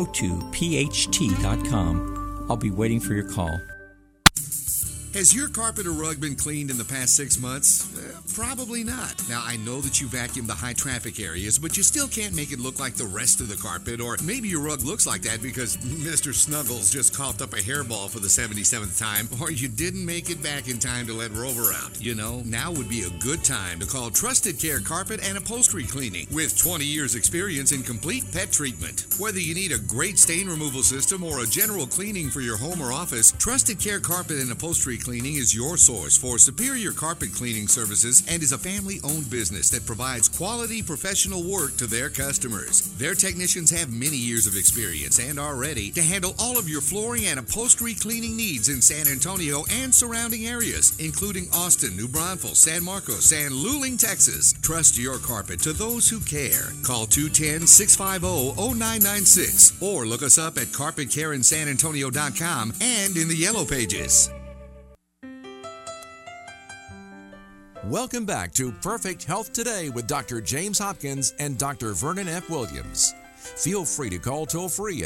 pht.com. I'll be waiting for your call.
Has your carpet or rug been cleaned in the past 6 months? Probably not. Now, I know that you vacuum the high traffic areas, but you still can't make it look like the rest of the carpet, or maybe your rug looks like that because Mr. Snuggles just coughed up a hairball for the 77th time, or you didn't make it back in time to let Rover out. You know, now would be a good time to call Trusted Care Carpet and Upholstery Cleaning with 20 years experience in complete pet treatment. Whether you need a great stain removal system or a general cleaning for your home or office, Trusted Care Carpet and Upholstery Cleaning is your source for superior carpet cleaning services and is a family-owned business that provides quality professional work to their customers. Their technicians have many years of experience and are ready to handle all of your flooring and upholstery cleaning needs in San Antonio and surrounding areas, including Austin, New Braunfels, San Marcos, and Luling, Texas. Trust your carpet to those who care. Call 210-650-0996 or look us up at carpetcareinsanantonio.com and in the Yellow Pages.
Welcome back to Perfect Health Today with Dr. James Hopkins and Dr. Vernon F. Williams. Feel free to call toll-free at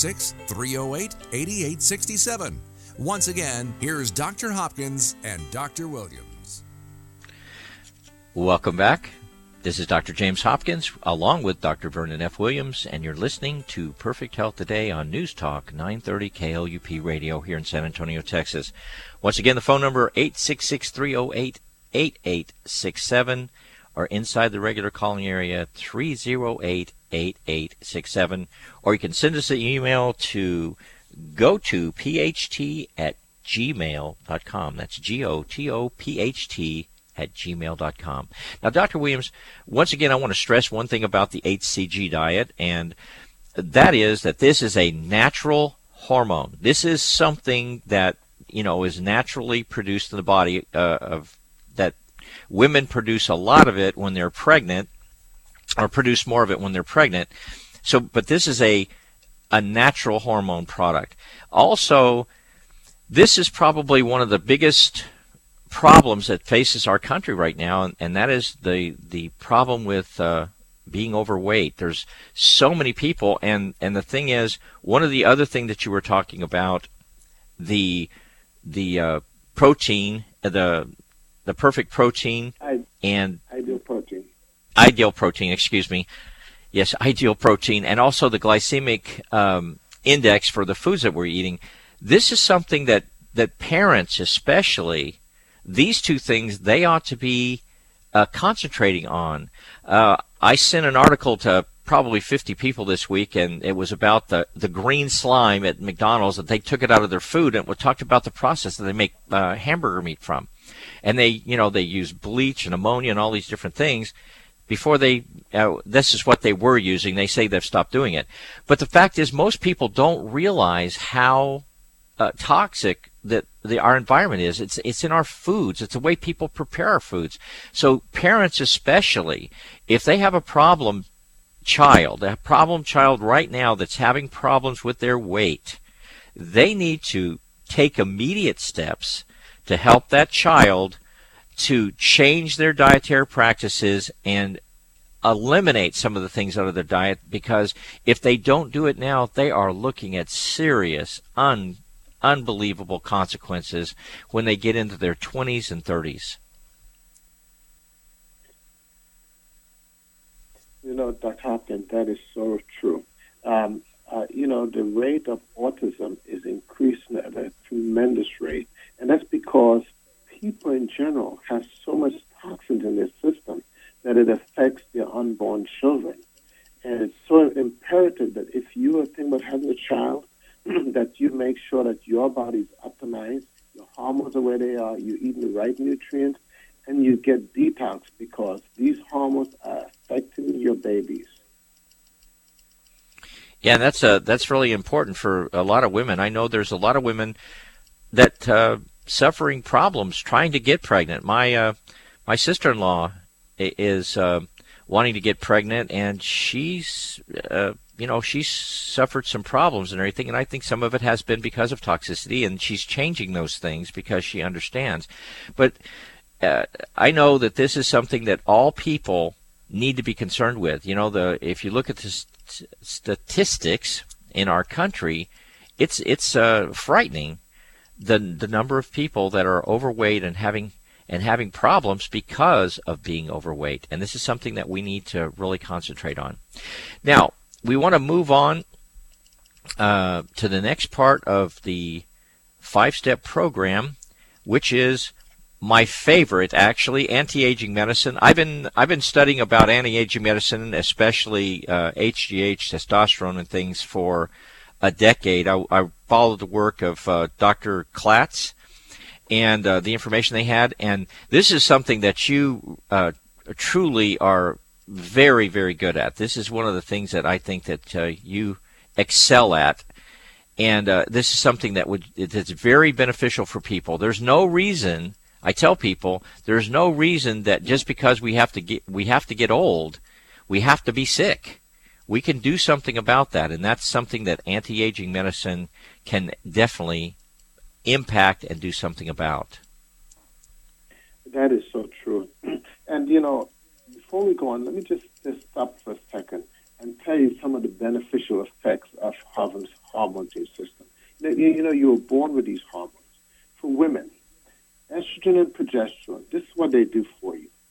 866-308-8867. Once again, here's Dr. Hopkins and Dr. Williams.
Welcome back. This is Dr. James Hopkins, along with Dr. Vernon F. Williams, and you're listening to Perfect Health Today on News Talk 930 KLUP Radio here in San Antonio, Texas. Once again, the phone number 866-308-8867, or inside the regular calling area 308-8867, or you can send us an email to gotopht@gmail.com. That's gotopht@gmail.com. Now, Dr. Williams, once again, I want to stress one thing about the HCG diet, and that is that this is a natural hormone. This is something that, is naturally produced in the body, that women produce a lot of it when they're pregnant, or produce more of it when they're pregnant. So, but this is a natural hormone product. Also, this is probably one of the biggest problems that faces our country right now, and that is the problem with being overweight. There's so many people, and the thing is, one of the other thing that you were talking about, the protein, the perfect protein, and ideal protein, excuse me. Yes, ideal protein, and also the glycemic index for the foods that we're eating. This is something that parents especially, these two things, they ought to be concentrating on. I sent an article to probably 50 people this week, and it was about the green slime at McDonald's, that they took it out of their food, and it talked about the process that they make hamburger meat from. And they use bleach and ammonia and all these different things before this is what they were using. They say they've stopped doing it. But the fact is, most people don't realize how toxic that our environment is. It's in our foods. It's the way people prepare our foods. So parents especially, if they have a problem child right now that's having problems with their weight, they need to take immediate steps to help that child to change their dietary practices and eliminate some of the things out of their diet, because if they don't do it now, they are looking at serious, unbelievable consequences when they get into their 20s and 30s.
Dr. Hopkins, that is so true. The rate of autism is increasing at a tremendous rate, and that's because people in general have so much toxins in their system that it affects their unborn children. And it's so imperative that if you are thinking about having a child, that you make sure that your body's optimized, your hormones are where they are, you're eating the right nutrients, and you get detox, because these hormones are affecting your babies.
Yeah, that's really important for a lot of women. I know there's a lot of women that suffering problems trying to get pregnant. My sister-in-law is wanting to get pregnant, and she's she's suffered some problems and everything, and I think some of it has been because of toxicity, and she's changing those things because she understands. But I know that this is something that all people need to be concerned with. If you look at the statistics in our country, it's frightening, the number of people that are overweight and having problems because of being overweight. And this is something that we need to really concentrate on. Now, we want to move on to the next part of the 5-step program, which is my favorite, actually, anti-aging medicine. I've been studying about anti-aging medicine, especially HGH, testosterone, and things for a decade. I followed the work of Dr. Klatz and the information they had, and this is something that you truly are very, very good at. This is one of the things that I think that you excel at, and this is something that's very beneficial for people. There's no reason, I tell people, there's no reason that just because we have to get old, we have to be sick. We can do something about that, and that's something that anti-aging medicine can definitely impact and do something about.
That is so true. And, before we go on, let me just stop for a second and tell you some of the beneficial effects of hormones in your system. You were born with these hormones. For women, estrogen and progesterone, this is what they do for you. They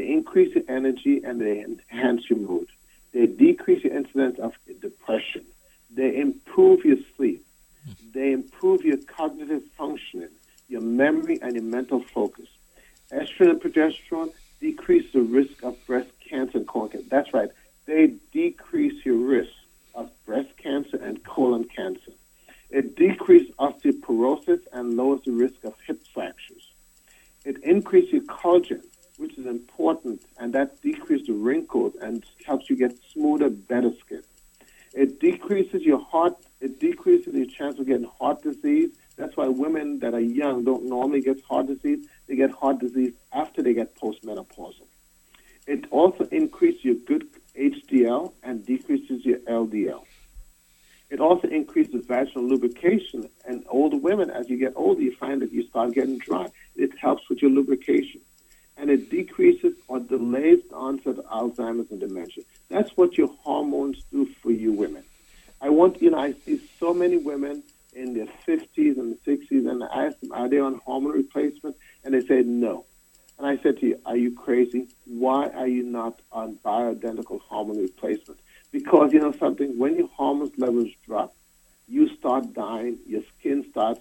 They increase your energy and they enhance your mood. They decrease your incidence of depression. They improve your sleep. They improve your cognitive functioning, your memory, and your mental focus. Estrogen and progesterone decrease the risk of breast cancer and colon cancer. That's right. They decrease your risk of breast cancer and colon cancer. It decreases osteoporosis and lowers the risk of hip fractures. It increases your collagen, which is important, and that decreases the wrinkles and helps you get smoother, better skin. It decreases your chance of getting heart disease. That's why women that are young don't normally get heart disease. They get heart disease after they get postmenopausal. It also increases your good HDL and decreases your LDL. It also increases vaginal lubrication. And older women, as you get older, you find that you start getting dry. It helps with your lubrication. And it decreases or delays the onset of Alzheimer's and dementia. That's what your hormones do for you women. I see so many women in their 50s and 60s, and I ask them, are they on hormone replacement? And they say no. And I said to you, are you crazy? Why are you not on bioidentical hormone replacement? Because, you know something, when your hormone levels drop, you start dying, your skin starts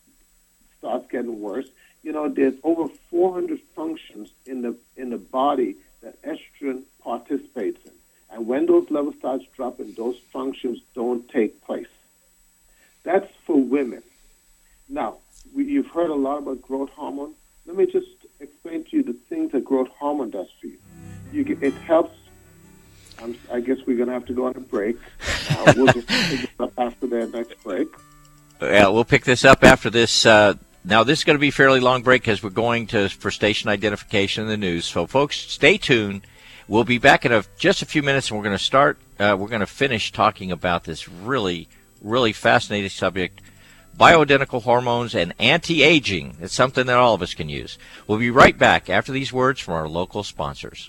getting worse. You know, there's over 400 functions in the body that estrogen participates in. And when those levels start dropping, those functions don't take place. That's for women. Now, you've heard a lot about growth hormone. Let me just explain to you the things that growth hormone does for you. It helps. I guess we're going to have to go on a break. We'll just pick this up after the next break.
Yeah, we'll pick this up after this. Now, this is going to be a fairly long break because we're going for station identification in the news. So, folks, stay tuned. We'll be back in just a few minutes, and we're going to start. We're going to finish talking about this really, really fascinating subject, bioidentical hormones and anti-aging. It's something that all of us can use. We'll be right back after these words from our local sponsors.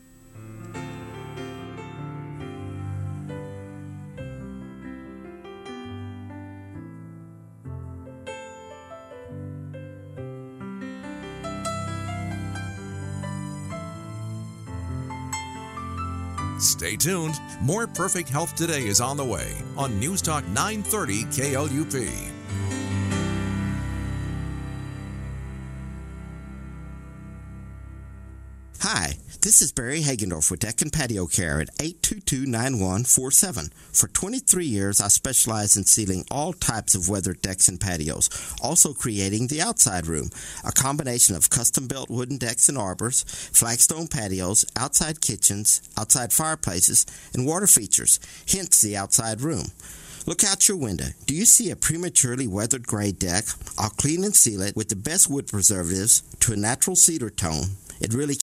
Stay tuned. More Perfect Health Today is on the way on News Talk 930 KLUP.
Hi, this is Barry Hagendorf with Deck and Patio Care at 822-9147. For 23 years, I specialize in sealing all types of weathered decks and patios, also creating the outside room, a combination of custom-built wooden decks and arbors, flagstone patios, outside kitchens, outside fireplaces, and water features, hence the outside room. Look out your window. Do you see a prematurely weathered gray deck? I'll clean and seal it with the best wood preservatives to a natural cedar tone. It really